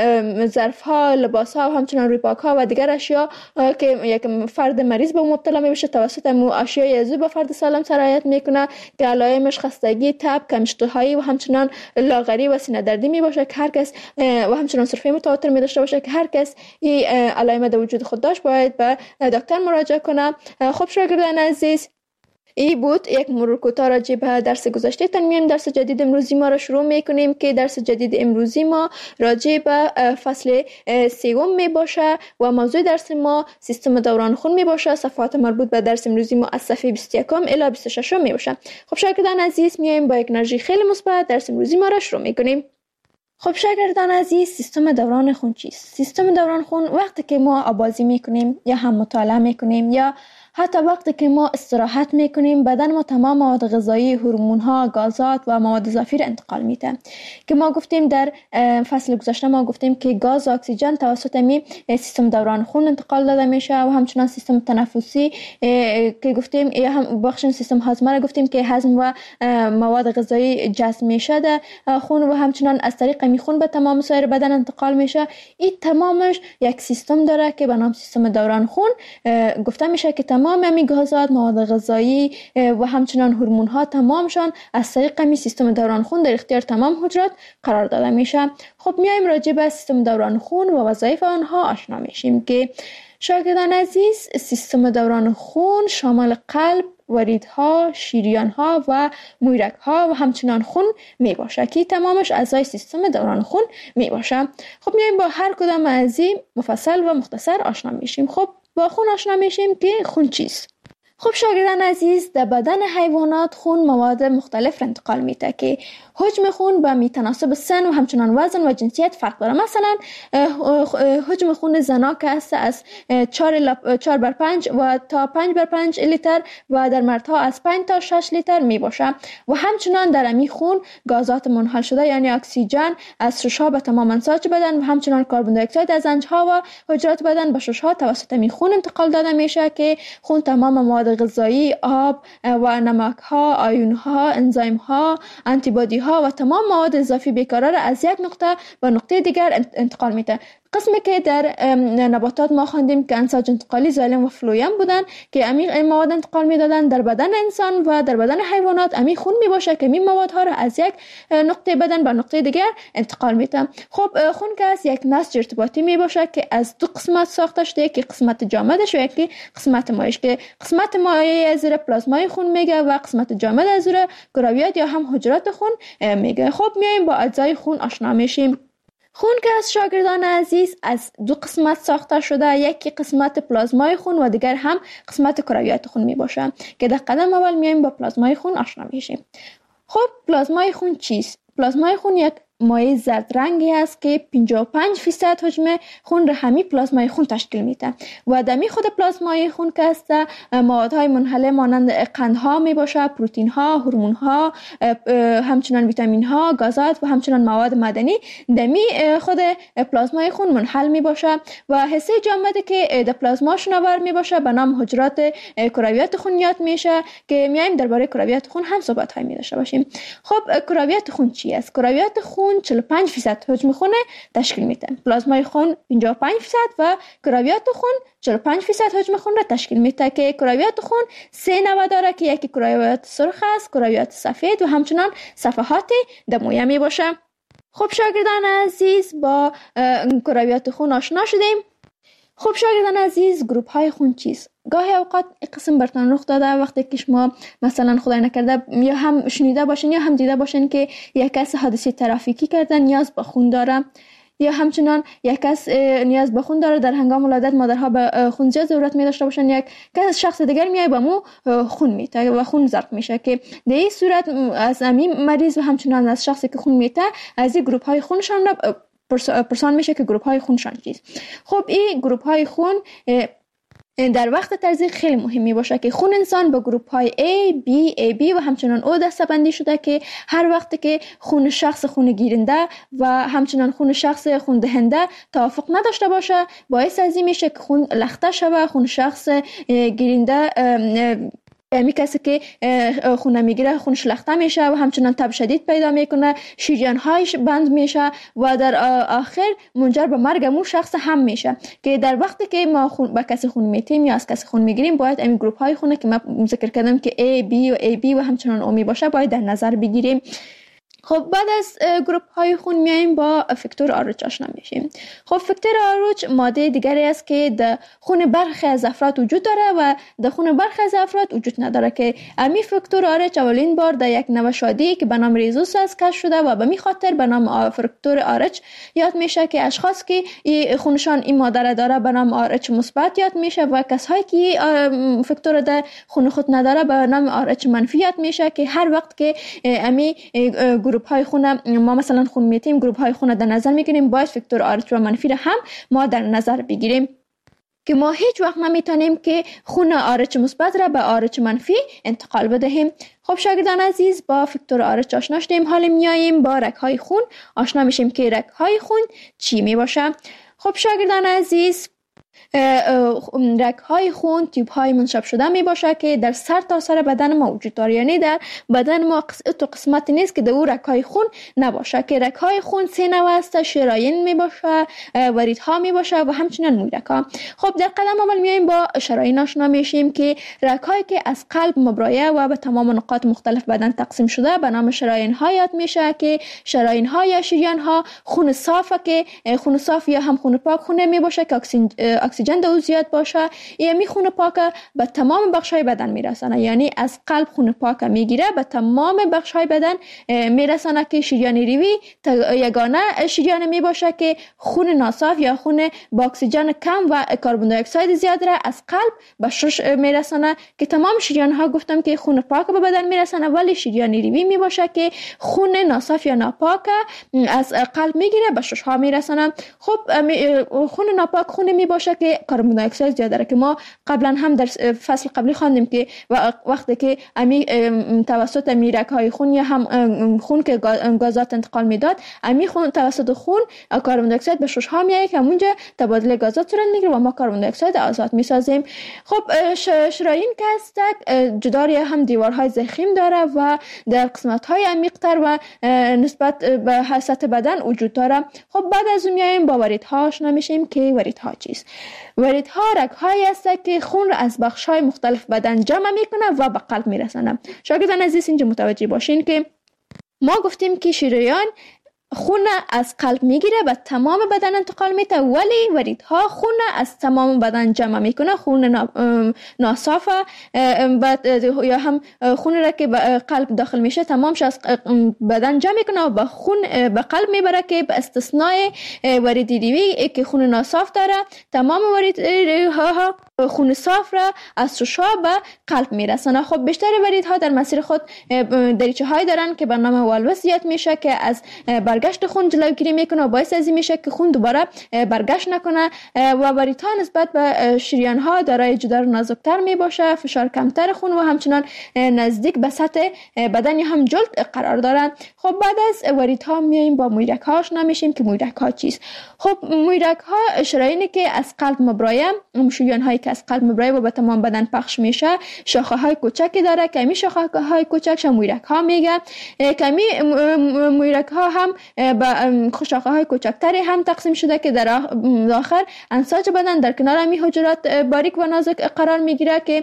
ظرف ها، لباس ها و همچنان روی پاک ها و دیگر اشیا که یک فرد مریض به مبتلا میشه توسط مو اشیای ازو به فرد سالم سرایت میکنه که علائمش خستگی، تب، کم‌اشتهایی و همچنان لاغری و سینه دردی میباشه که هر کس و همچنان سرفه متواتر میداشته باشه که هر کس این علائم در وجود خود داشت باید به دکتر مراجعه کنه. خب شاگردان عزیز، ای بود یک مرور کوتاه راجع به درس گذشته. تنمیم درس جدید امروزی ما را شروع میکنیم که درس جدید امروزی ما راجع به فصل سوم می باشه و موضوع درس ما سیستم دوران خون می باشه. صفحات مربوط به درس امروزی ما از صفحه بیست و یک الی بیست و شش می باشه. خب شاگردان عزیز، میایم با یک انرژی خیلی مثبت درس امروزی ما را شروع میکنیم. خب شاگردان عزیز، سیستم دوران خون چیست؟ سیستم دوران خون وقتی که ما آبازی میکنیم یا هم مطالعه میکنیم یا حتی وقتی که ما استراحت میکنیم بدن ما تمام مواد غذایی، هورمون ها، گازات و مواد اضافی را انتقال میده که ما گفتیم در فصل گذشته ما گفتیم که گاز و اکسیژن توسط می سیستم دوران خون انتقال داده میشه و همچنان سیستم تنفسی که گفتیم یا هم بخش سیستم هاضمه را گفتیم که هضم و مواد غذایی جذب میشه در خون و همچنان از طریق می خون به تمام سایر بدن انتقال میشه. این تمامش یک سیستم داره که به نام سیستم دوران خون گفته میشه که تمام می گازات، مواد غذایی و همچنان هورمون ها تمامشان از طریق می سیستم دوران خون در اختیار تمام حجرات قرار داده میشه. خب میایم راجع به سیستم دوران خون و وظایف آنها آشنا میشیم که شاگردان عزیز، سیستم دوران خون شامل قلب، وریدها، شریانها و مویرگها و همچنان خون می باشه که تمامش اعضای سیستم دوران خون می باشه. خب میایم با هر کدام از این مفصل و مختصر آشنا میشیم. خب با خون آشنا میشیم که خون چیست. خب شاگردان عزیز، در بدن حیوانات خون مواد مختلف را انتقال میده که حجم خون به میتناسب سن و همچنان وزن و جنسیت فرق داره. مثلا حجم خون زنا که است از چهار بر پنج و تا پنج بر پنج لیتر و در مردها از پنج تا شش لیتر می باشه و همچنان در امی خون گازات منحل شده یعنی اکسیژن از ششها به تمام انساج بدن و همچنان کربن دی اکساید از انجها و حجرات بدن به ششها توسط امی خون انتقال داده میشه که خون تمام مواد غذایی، آب و نمک ها، آیون ها، انزایم ها، آنتی بادی ها و تمام مواد اضافی بیکران را از یک نقطه به نقطه دیگر انتقال میده. قسمی که در نباتات ما خواندیم که انساج انتقالی زایلم و فلویم بودن که امی مواد انتقال میدادن، در بدن انسان و در بدن حیوانات امی خون می باشه که می موادها را از یک نقطه بدن به نقطه دیگر انتقال میده. خب خون که از یک نسج ارتباطی می باشه که از دو قسمت ساخته شده، یکی قسمت جامدش و یکی قسمت مایعش که قسمت مایع از را پلازمای خون میگه و قسمت جامد از را کرویات یا هم حجرات خون میگه. خب میایم با اجزای خون آشنا میشیم. خون که از شاگردان عزیز از دو قسمت ساخته شده، یکی قسمت پلازمای خون و دیگر هم قسمت کرویات خون می باشه که در قدم اول میایم با پلازمای خون آشنا میشیم. خب پلازمای خون چیست؟ پلازمای خون یک مایع زرد رنگی است که پنجاه و پنج درصد حجم خون را همین پلازمای خون تشکیل میده و دمی خود پلازمای خون که است موادهای منحله مانند قندها می باشه، پروتئین ها، هورمون ها، همچنان ویتامین ها، گازات و همچنان مواد معدنی دمی خود پلازمای خون منحل می باشه و حصه جامدی که در پلازما شناور می باشه به نام حجرات کرویات خون یاد میشه که میایم درباره کرویات خون هم صحبت های می داشته باشیم. خب کرویات خون چی است؟ کرویات خون چهل و پنج درصد حجم خون تشکیل میده. پلازمای خون پنجاه و پنج درصد و کرویات خون چهل و پنج درصد حجم خون را تشکیل میده که کرویات خون سه نوع داره که یکی کرویات سرخ است، کرویات سفید و همچنان صفحات دمویه می باشه. خب شاگردان عزیز با کرویات خون آشنا شدیم. خب شاگردان عزیز گروپ های خون چیست؟ گاهی اوقات این قسم برتان رخ داده وقتی که شما مثلا خدای نکرده یا هم شنیده باشین یا هم دیده باشین که یک کس حادثه ترافیکی کرده نیاز به خون داره یا همچنان یک کس نیاز به خون داره، در هنگام ولادت مادرها به خون زیاد ضرورت می داشته باشن، یک کس شخص دیگر میای به مو خون میته و خون ضرب میشه که در این صورت از همین مریض و همچنان از شخصی که خون میته از این گروپ های خونشان را پرسان میشه که گروپ های خونشان چیست. خب این گروپ های خون در وقت تزریق خیلی مهمی باشه که خون انسان به گروپ های A, B, A B و همچنان O دسته بندی شده که هر وقت که خون شخص خون گیرنده و همچنان خون شخص خون دهنده توافق نداشته باشه باعث از این میشه که خون لخته شوه، خون شخص گیرنده می کسی که خون میگیره خونش لخته میشه و همچنان تب شدید پیدا میکنه، شریان هایش بند میشه و در آخر منجر به مرگ مو شخص هم میشه که در وقتی که ما خون با کسی خون میتیم یا از کسی خون میگیریم باید این گروپ های خونه که ما ذکر کردم که A, B و A B و همچنان O می باشه باید در نظر بگیریم. خب بعد از گروپ های خون میایم با فاکتور آرچ آشنا میشیم. خب فاکتور آرچ ماده دیگری است که در خون برخی از افراد وجود داره و در خون برخی از افراد وجود نداره که امی فاکتور آرچ اولین بار در یک نوشادی که به نام ریزوس است کشف شده و به می خاطر به نام فاکتور آرچ یاد میشه که اشخاص که ای خونشان این ماده را داره به نام آرچ مثبت یاد میشه و کسایی که فاکتور در خون خود نداره به نام آرچ منفی یاد میشه که هر وقت که امی گروپ های خون ما مثلا خون میتیم گروپ های خون در نظر میگیریم باید فاکتور آرچ و منفی را هم ما در نظر بگیریم که ما هیچ وقت نمیتونیم که خون آرچ مثبت را به آرچ منفی انتقال بدهیم. خب شاگردان عزیز با فاکتور آرچ آشنا شدیم، حالا میاییم با رگ های خون آشنا میشیم که رگ های خون چی می باشه. خب شاگردان عزیز رگ های خون تیوب های منشاب شده می باشه که در سر تا سر بدن ما وجود داره، یعنی در بدن ما قسمت و قسمتی نیست که در او رگ های خون نباشه که رگ های خون سه نوع است، شرايين می باشه، وریدها می باشه و همچنین مویرگ ها. خب در قدم اول میایم با شرايين آشنا میشیم که رگ هایی که از قلب مبرایه و به تمام نقاط مختلف بدن تقسیم شده به نام شرايين ها یاد میشه که شرايين ها یا شریان ها خون صافه که خون صاف یا هم خون پاک خون می باشه که اکسیژن در زیاد باشه، یعنی خون پاک به تمام بخش‌های بدن میرسانه. یعنی از قلب خون پاک میگیره به تمام بخش‌های بدن میرسانه که شریان ریوی یگانه شریان می باشه که خون ناصاف یا خون با اکسیژن کم و کربن دی اکساید زیاد را از قلب به شش میرسانه که تمام شریان ها گفتم که خون پاک به بدن میرسانه، ولی شریان ریوی می باشه که خون ناصاف یا ناپاک از قلب میگیره به شش ها میرسانه. خب خون ناپاک خون می باشه که کربن دی اکساید زیاد داره که ما قبلا هم در فصل قبلی خواندیم که وقتی که امی توسط میرک های خون یا هم خون که گازات انتقال میداد، امی خون توسط خون کربن دی اکساید به شش ها میایه که اونجا تبادل گازات صورت میگیره و ما کربن دی اکساید آزاد میسازیم. خب شرايين که هستک جداری هم دیوارهای ضخیم داره و در قسمت های عمیق‌تر و نسبت به سطح بدن وجود داره. خب بعد از اون میایم با وریدها آشنا میشیم که وریدها چیست. وریدها رگ‌هایی هستند که خون را از بخش‌های مختلف بدن جمع میکنه و به قلب میرسونه. شاگردان عزیز اینجا متوجه باشین که ما گفتیم که شریان خون از قلب میگیره و تمام بدن انتقال میده، ولی وریدها خون از تمام بدن جمع میکنه. خون ناصاف یا هم خون را که به قلب داخل میشه تمامش از بدن جمع میکنه و به خون به قلب میبره که به استثنای ورید ریوی که خون ناصاف داره تمام وریدها خون صاف را از ششا به قلب میرسونه. خب بیشتر وریدها در مسیر خود دریچه های دارن که به نام والوس زیاد میشه که از برگشت خون جلوگیری میکنه و باعث از این میشه که خون دوباره برگشت نکنه و وریدها نسبت به شریان ها دارای جدار نازکتر میباشه، فشار کمتر خون و همچنان نزدیک به سطح بدن هم جلد قرار دارن. خب بعد از وریدها میایم با مویرک ها آشنا میشیم که مویرک ها چیست. خب مویرک ها شرايينی که از قلب مبرایه، شریان هایی که از قلب مبرایه و به تمام بدن پخش میشه، شاخه های کوچکی داره که می شاخه های کوچکش مویرک ها میگه. کمی مویرک ها هم به شاخه های کوچکتری هم تقسیم شده که در آخر انساج بدن در کنار می حجرات باریک و نازک قرار میگیره که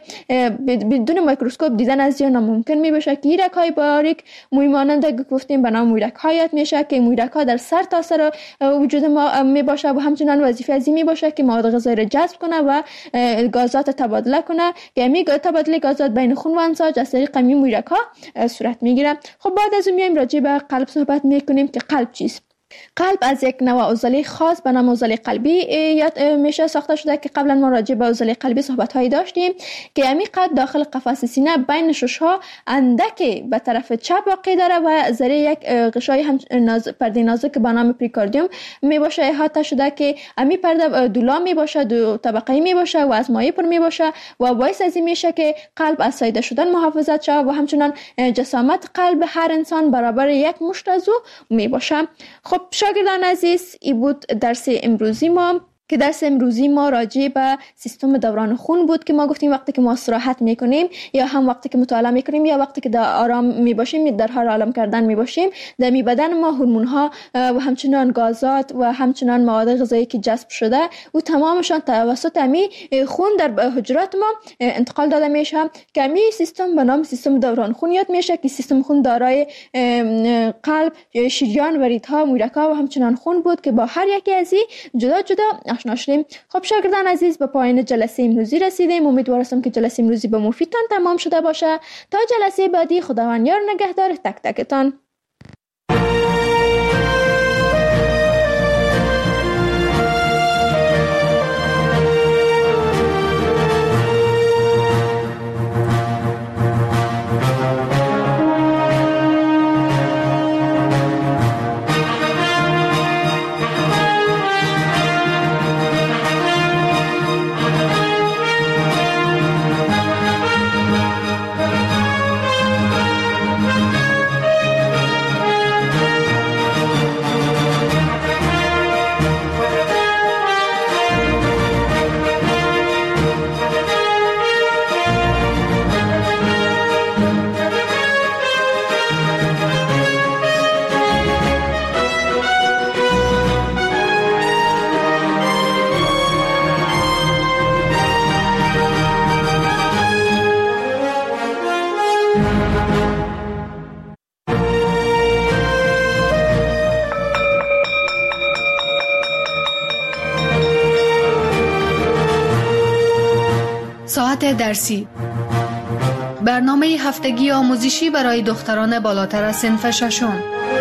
بدون میکروسکوپ دیدن از یا ناممکن می بشه که ایرک های باریک موی مانند گفتیم به نام مویرک ها یاد میشه که مویرک ها در سر تا سر وجود ما می باشه و همچنان وظیفه از این می باشه که مواد غذایی را جذب کنه و گازات تبادله کنه که می تبادله گازات بین خون و انساج از طریق می مویرک ها صورت میگیره. خب بعد از اون میایم راجع به قلب صحبت میکنیم که قلب چیست. قلب از یک نوع عضله خاص به نام عضله قلبی یاد میشه ساخته شده که قبلا ما راجع به عضله قلبی صحبت هایی داشتیم که همین قلب داخل قفس سینه بین شش ها اندک به طرف چپ واقع داره و ذره یک غشای هم ناز پرده نازک به نام پریکاردیوم می باشه احاطه شده که همین پرده دولا می باشه، دو طبقه‌ای می باشه و از مایع پر می باشه و باعث از این میشه که قلب از ساییده شدن محافظت شه و همچنان جسامت قلب هر انسان برابر یک مشت از او می باشه. خب شاگردان عزیز، این بود درس امروزی ما که درس امروزی ما راجع به سیستم دوران خون بود که ما گفتیم وقتی که ما استراحت میکنیم یا هم وقتی که مطالعه میکنیم یا وقتی که در آرام میباشیم در حال آرام کردن میباشیم در می بدن ما هورمون ها و همچنان گازات و همچنان مواد غذایی که جذب شده و تمامشان توسط امی خون در حجرات ما انتقال داده میشه که امی سیستم به نام سیستم دوران خون یاد میشه که سیستم خون دارای قلب، شریان، وریدها، مویرک ها و همچنان خون بود که با هر یکی از این جدا جدا آشنا شدیم. خب شاگردان عزیز، به پایان جلسه امروزی رسیدیم. امیدوار هستم که جلسه امروزی به مفیدتان تمام شده باشه. تا جلسه بعدی خداوند یار نگهدار تک تکتان. قسمت درسی برنامه هفتگی آموزشی برای دختران بالاتر از صنف ششم.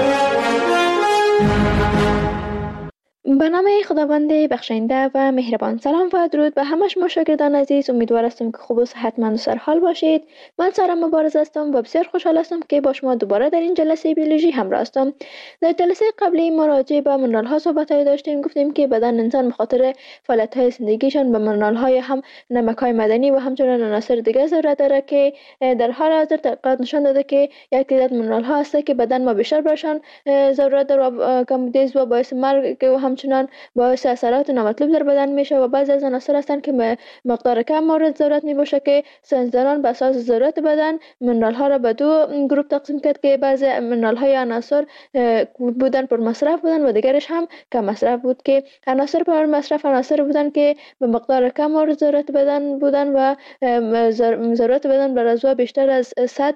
به نام خداوند بخشنده و مهربان. سلام و درود به همه شما شاگردان عزیز. امیدوار هستم که خوب و صحتمند و سرحال باشید. من سارا مبارز هستم و بسیار خوشحال هستم که با شما دوباره در این جلسه بیولوژی همراه هستم. در جلسه قبلی ما راجع به منرال ها صحبت های داشتیم. گفتیم که بدن انسان به خاطر فعالیت های زندگیشان به منرال های هم نمک های معدنی و همچنین عناصر دیگر ضرورت داره که در حال حاضر تحقیقات نشان داده که یک تعداد منرال ها هست که بدن ما بیشتر برشان ضرورت داره و کمبودیز و باعث مرگ و همچنان باعث اثرات نامطلوب در بدن میشه و بعضی از عناصر هستند که مقدار کم مورد ضرورت می باشه که ساینسدانان به اساس ضرورت بدن منرال ها را به دو گروه تقسیم کرد که بعضی منرال های عناصر بودن پر مصرف بودن و دیگرش هم کم مصرف بود. که عناصر پر مصرف عناصر بودن که به مقدار کم مورد ضرورت بدن بودن و ضرورت بدن بر عضو بیشتر از صد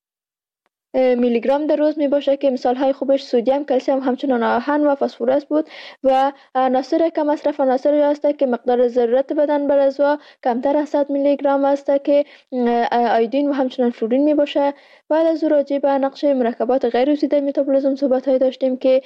میلی گرم در روز می باشه که مثال های خوبش سدیم، کلسیم، همچنان آهن و فسفرس بود. و عناصر کم مصرف عناصری است که مقدار ضرورت بدن بر عضو کمتر از صد میلی گرم است که آیودین و همچنان فلورین می باشه. بعد از راجع به نقش مرکبات غیر عضوی در متابولیسم صحبت های داشتیم که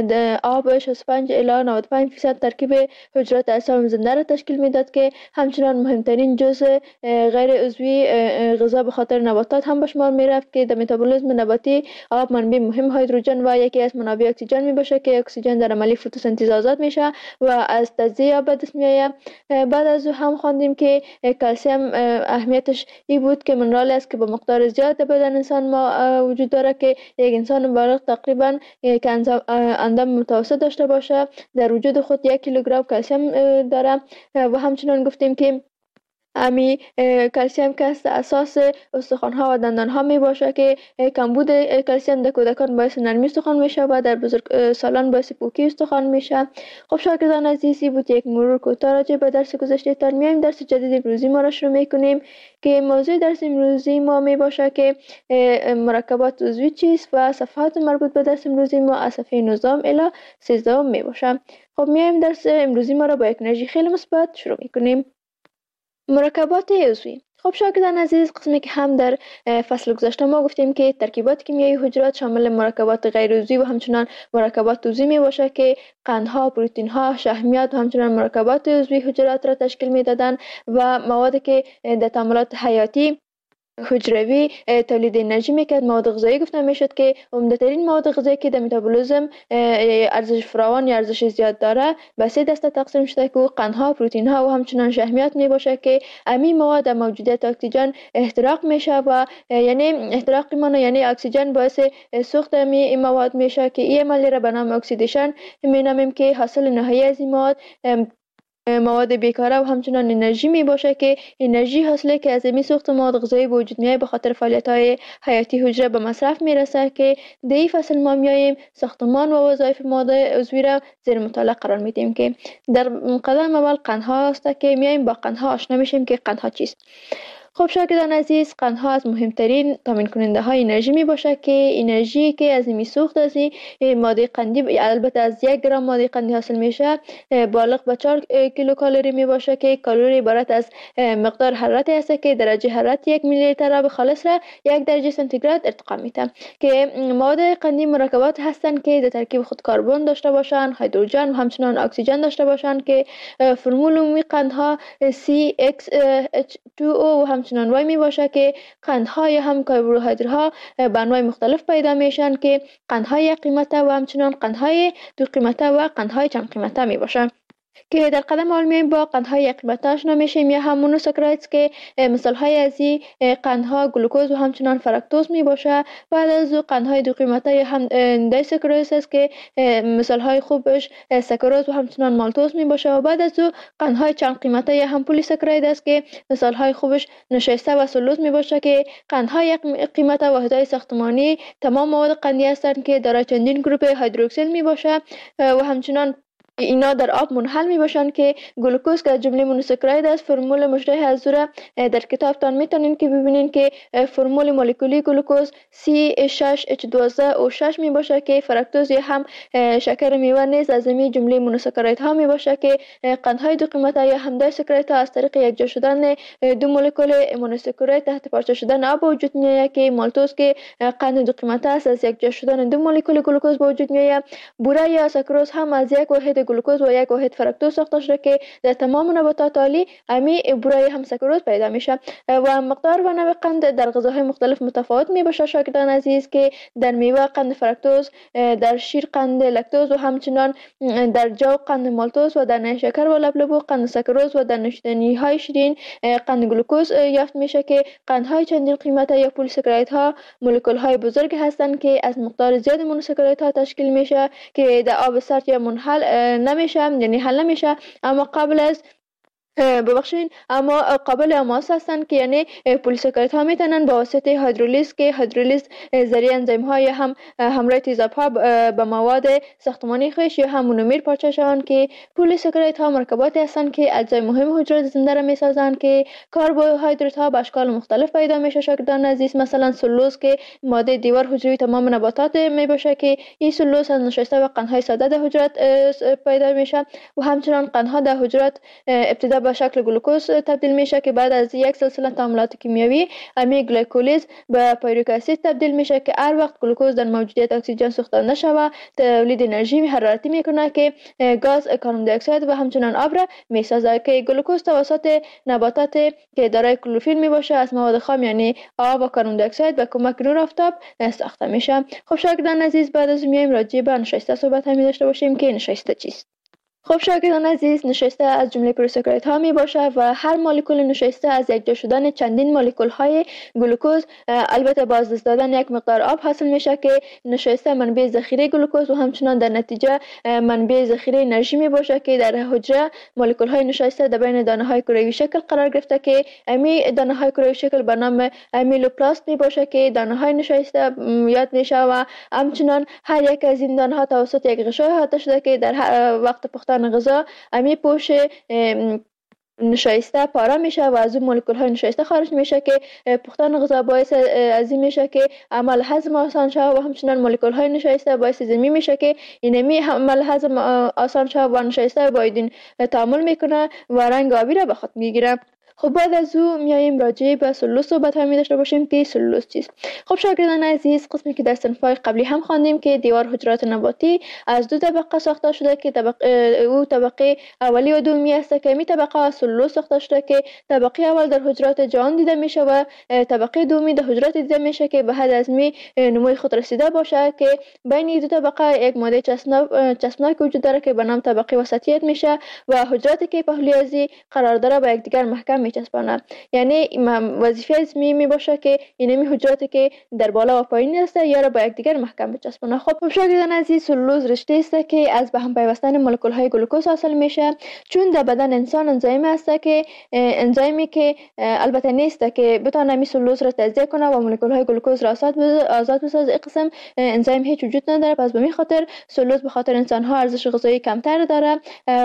آب شصت و پنج الی نود و پنج درصد ترکیب حجرات اجسام زنده را تشکیل میداد که همچنان مهمترین جزء غیر عضوی غذا به خاطر نباتات هم به شمار می رفت که در متابولیسم نباتی آب منبع مهم هیدروژن و یکی از منابع اکسیژن می باشه که اکسیژن در عملی فتوسنتز آزاد میشه و از تجزیه آب به دست میآید. بعد از او هم خواندیم که کلسیم اهمیتش این بود که منرال است که با مقدار زیاد در بدن انسان ما وجود داره که یک انسان بالغ تقریبا که اندام متوسط داشته باشه در وجود خود یک کیلوگرم کلسیم داره. و همچنان گفتیم که امی کلسیم که اساس استخوان ها و دندان ها می باشه که کمبود کلسیم در کودکان باعث نرمی استخوان میشه و در بزرگ سالان باعث پوکی استخوان میشه. خب شاگردان عزیزی بود یک مرور کوتاه راجع به درس گذشته. تا میایم درس جدید امروزی ما را شروع میکنیم که موضوع درس امروزی ما می باشه که مرکبات عضوی چیست و صفحات مربوط به درس امروزی ما از صفحه نوزده الی سیزده می باشه. خب میایم درس امروزی ما را با یک انرژی خیلی مثبت شروع میکنیم. مرکبات عضوی. خب شاگردان عزیز، قسمی که هم در فصل گذشته ما گفتیم که ترکیبات کیمیایی حجرات شامل مرکبات غیر عضوی و همچنان مرکبات عضوی می باشه که قندها، پروتئین ها، شحمیات و همچنان مرکبات عضوی حجرات را تشکیل میدادن و موادی که در تعاملات حیاتی حجروی تولید انرژی میکرد. مواد غذایی گفته میشد که عمده‌ترین مواد غذایی که در متابولیسم ارزش فراوان یا ارزش زیاد داره به سه دسته تقسیم شده که قندها، پروتئین ها و همچنان شحمیات می باشه که امی مواد در موجودیت اکسیژن احتراق میشه و یعنی احتراق میمونه، یعنی اکسیژن باعث سوخت امی این مواد میشه که این عمل را به نام اکسیدیشن مینامیم که حاصل نهایی از این مواد مواد بیکاره و همچنان انرژی می باشه که انرژی حاصله که از می سوخت مواد غذایی به وجود میاد به خاطر فعالیت های حیاتی حجره به مصرف میرسه. که در این فصل ما میاییم ساختمان و وظایف مواد عضوی را زیر مطالعه قرار میدیم که در قدم اول قندها است که میاییم با قندها آشنا میشیم که قندها چیست. خب شاگردان عزیز، قندها از مهمترین تامین کننده های انرژی می باشه که انرژی که از می سوخت از این ماده قندی البته از یک گرم ماده قندی حاصل میشه بالغ به چهار کیلو کالری می باشه که کالری عبارت از مقدار حرارتی است که درجه حرارت یک میلی لیتر آب خالص را یک درجه سانتیگراد ارتقا میده. که مواد قندی مرکبات هستند که در ترکیب خود کربن داشته باشند، هیدروژن و همچنان اکسیژن داشته باشند که فرمول عمومی قندها سی ایکس اچ دو او و همچنان وای می باشه که قندهای هم کربوهیدراتها به انواع مختلف پیدا میشن که قندهای قیمته و همچنان قندهای دو قیمته و قندهای چند قیمته می باشه. که در قدم اول میایم با قندهای قیمته آشنا میشیم یا هم مونوساکرایدز که مثال های از این قندها گلوکوز و همچنان فرکتوز می باشه. بعد از او قندهای دو قیمته یا هم دیساکاریدز است که مثال های خوبش ساکاروز و همچنان مالتوز می باشه. و بعد از او قندهای چند قیمته یا هم پلیساکراید است که مثال های خوبش نشایسته و سلوز می باشه. که قندهای قیمته واحدهای ساختمانی تمام مواد قندی هستند که دارای چندین گروه هیدروکسیل می باشه و همچنان اینا در آب منحل می باشند که گلوکوز که از جمله مونوساکراید است. فرمول مشترک از را در کتابتان میتونین که ببینین که فرمول مولکولی گلوکوز سی شش اچ دوازده او شش می باشه که فرکتوز یا هم شکر میوه نیز از این جمله مونوساکراید ها می باشه که قندهای دو قیمته یا هم دیساکراید ها از طریق یکجا شدن دو مولکول مونوساکراید تحت پارچه شدن آب وجود میآید که مالتوز که قند دو قیمته است از یکجا شدن دو مولکول گلوکوز به وجود میآید. بوره یا ساکروز هم از یک واحد گلوکوز و یک واحد فرکتوز ساخته شده که در تمام نباتات عالی امی بوره هم ساکروز پیدا میشه و مقدار و نوع قند در غذاهای مختلف متفاوت می باشه. شاگردان عزیز که در میوه قند فرکتوز، در شیر قند لکتوز و همچنان در جو قند مالتوز و در نیشکر و لبلبو قند ساکروز و در نوشیدنی های شیرین قند گلوکوز یافت میشه که قندهای چندین قیمته یا پلیساکراید ها مولکول های بزرگ هستند که از مقدار زیاد مونوساکراید ها تشکیل میشه که در آب سرد یا منحل نمیشه، یعنی حل نمیشه، اما قبل از ببخشید اما قابل اماس هستند که یعنی پلیساکراید ها میتونن با واسطه هیدرولیز که هیدرولیز ذریعه انزیم های هم همراه تیزاب ها به مواد ساختمانی خویش یا هم مونومر پارچه شوند که پلیساکراید ها مرکباتی هستند که اجزای مهم حجرات زنده را میسازند که کربوهیدرات ها به اشکال مختلف پیدا میشه. شاگردان عزیز مثلا سلوز که ماده دیوار حجروی تمام نباتات می باشه که این سلوز از نشسته و قندهای ساده در حجرات پیدا میشه و همچنان قندها در حجرات ابتدا به شکل گلوکوز تبدیل میشه که بعد از یک سلسله تعاملات کیمیایی امی گلیکولیز به پیرویک اسید تبدیل میشه که هر وقت گلوکوز در موجودیت اکسیژن سوخته نشود تولید انرژی حرارتی میکنه که گاز کاربن دی اکساید و همچنان آب را میسازه که گلوکوز توسط نباتات که دارای کلروفیل میباشه از مواد خام یعنی آب و کاربن دی اکساید به کمک نور آفتاب ساخته میشه. خب شاگردان عزیز بعد از میایم راجع به نشسته صحبت هم داشته باشیم که نشسته چیست. خب شاگردان عزیز نشسته از جمله پلیساکراید ها می باشه و هر مولکول نشسته از یکجا شدن چندین مولکول های گلوکوز البته با از دست دادن یک مقدار آب حاصل میشه که نشسته منبع ذخیره گلوکوز و همچنان در نتیجه منبع ذخیره انرژی می باشه که در حجره مولکول های نشسته در بین دانه های کروی شکل قرار گرفته که امی دانه های کروی شکل به نام امیلوپلاست می باشه که دانه های نشسته یاد میشه و همچنان هر یک از این دانه ها توسط یک غشای احاطه شده که در وقت پختن غذا امی پوش نشایسته پاره میشه و از اون مولکول های نشایسته خارج میشه که پختن غذا باعث از این میشه که عمل هضم آسان شه و همچنان مولکول های نشایسته باعث زمین میشه که اینمی عمل هضم آسان شه و نشایسته با این تعامل میکنه و رنگ آبی را به خود میگیره. خب بعد از او میایم راجع به سلوز صحبت هم داشته باشیم که سلوز چیست. خب شاگردان عزیز قسمی که در صنف‌های قبلی هم خواندیم که دیوار حجرات نباتی از دو طبقه ساخته شده که طبقه او طبقه اولی و دومی است که می طبقه سلوز ساخته شده که طبقه اول در حجرات جان دیده میشه و طبقه دومی در حجرات دیده میشه که به حد از می نموی خود رسیده باشه که بین دو طبقه یک ماده چسبناک وجود داره که به نام طبقه وسطیت میشه و حجراتی که پهلوی ازی قرار داره به یکدیگر محکم میچسبانه. یعنی وظیفه از می می باشه که اینمی حجراتی که در بالا و پایین است یا را با یکدیگر محکم بچسبانه. خب شاگردان عزیز سلوز رشته است که از به هم پیوستن مولکول های گلوکوز حاصل میشه چون در بدن انسان انزیم است که انزیمی که البته نیست که بتونه می سلوز را تجزیه کنه و مولکول های گلوکوز را آزاد آزاد بسازه. این قسم انزیم هیچ وجود نداره. پس به می خاطر سلوز به خاطر انسان ها ارزش غذایی کمتر داره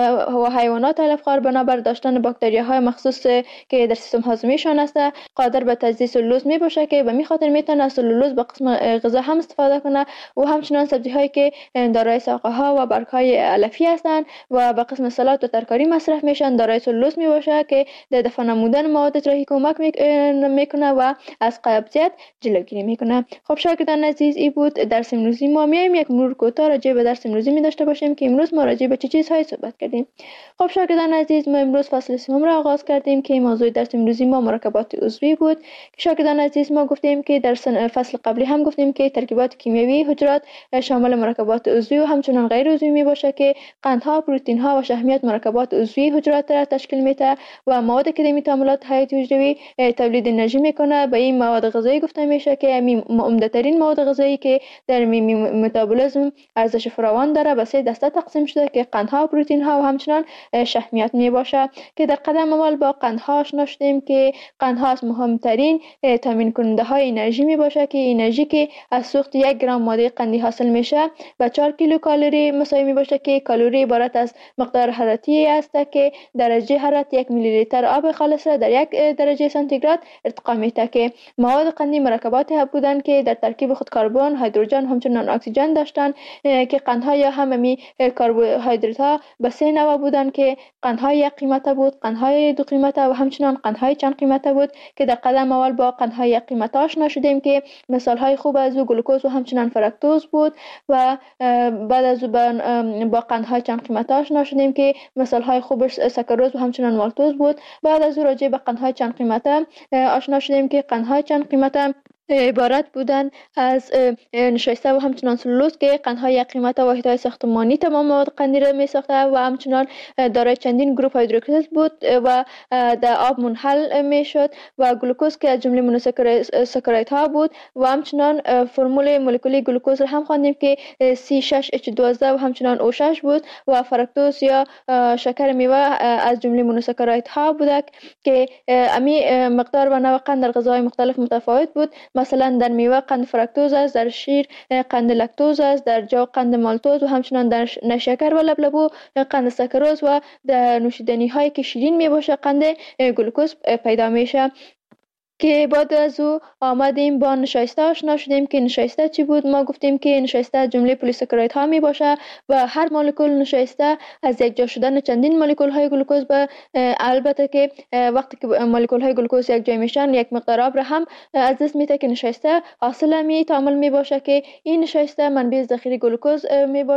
و حیوانات علفخوار بنابر داشتن باکتریاهای مخصوص که در سیستم هاضمیشان است قادر به تجزیه سلوز می باشه که به می خاطر میتونه سلولوز به قسم غذا هم استفاده کنه و همچنان سبزی هایی که دارای ساقه ها و برگ های علفی هستند و به قسم سالاد و ترکاری مصرف میشن دارای سلولوز می باشه که در دفع نمودن مواد اطراحی کمک میکنه و از قبضیت جلوگیری میکنه. خب شاگردان عزیز این بود درس امروزی ما. میایم یک مرور کوتاه راجع به درس امروزی می داشته باشیم که امروز ما راجع به چه چیزهایی صحبت کردیم. خب شاگردان عزیز ما امروز فصل سوم را آغاز کردیم که موضوع درس امروزی ما مرکبات عضوی بود. شاگردان عزیز ما گفتیم که در فصل قبلی هم گفتیم که ترکیبات کیمیایی حجرات شامل مرکبات عضوی و همچنان غیر عضوی می باشه که قندها، پروتئین ها و شحمیات مرکبات عضوی حجرات را تشکیل میده و مواد که در تعاملات حیاتی حجروی تولید انرژی میکنه. به این مواد غذایی گفته میشه که عمده ترین مواد غذایی که در متابولیسم ارزش فراوان داره به سه دسته تقسیم شده که قندها، پروتئین ها و همچنان شحمیات می باشه که در قدم اول با قندها قندها آشنا شدیم که قندها از مهمترین تامین کننده های انرژی می باشه که انرژی که از سوخت یک گرم ماده قندی حاصل میشه و چهار کیلو کالری مساوی می باشه که کالری عبارت از مقدار حرارتی است که درجه حرارت یک میلی لیتر آب خالص در یک درجه سانتیگراد ارتقا میده که مواد قندی مرکباتی بودند که در ترکیب خود کربن، هیدروژن همچنین اکسیژن داشتند که قندها یا هممی کربوهیدرات ها به سه نوع بودند که قندهای یک قیمته بود، قندهای دو قیمته و همچنین قندهای چند قیمته بود که در قدم اول با قندهای یک قیمته آشنا شدیم که مثال های خوب از او گلوکوز و همچنین فرکتوز بود و بعد از با قندهای چند قیمته آشنا شدیم که مثال های خوبش سکروز و همچنین مالتوز بود. بعد از او راجع به قندهای چند قیمته آشنا شدیم که قندهای چند قیمته عبارت بودند از نشایسته و همچنان سلولوز که قندهای یک قیمت واحدهای ساختمانی تمام مواد قندی را می ساخته و همچنان دارای چندین گروپ هیدروکسید بود و در آب منحل می شد و گلوکوز که از جمله مونوساکاریدها ها بود و همچنان فرمول مولکولی گلوکوز را هم خواندیم که سی شش اچ دوازده و همچنان او شش بود و فرکتوز یا شکر میوه از جمله مونوساکاریدها بود که امی مقدار و نوع قند در غذاهای مختلف متفاوت بود. مثلا در میوه قند فرکتوز است، در شیر قند لکتوز است، در جو قند مالتوز و همچنان در نشکر و لبلبو قند سکروز و در نوشیدنی هایی که شیرین می باشه قند گلوکوز پیدا میشه. که بعد از او آمدیم با نشایسته آشنا شدیم که نشایسته چی بود. ما گفتیم که نشایسته جمله پلیساکاریدها می باشه و هر مولکول نشایسته از یک جا شدن چندین مولکول های گلوکوز به البته که وقتی که مولکول های گلوکوز یک جای میشن یک مقدار آب را هم از دست میده که نشایسته حاصل می تعامل می باشه که این نشایسته منبع ذخیره گلوکوز می باشه.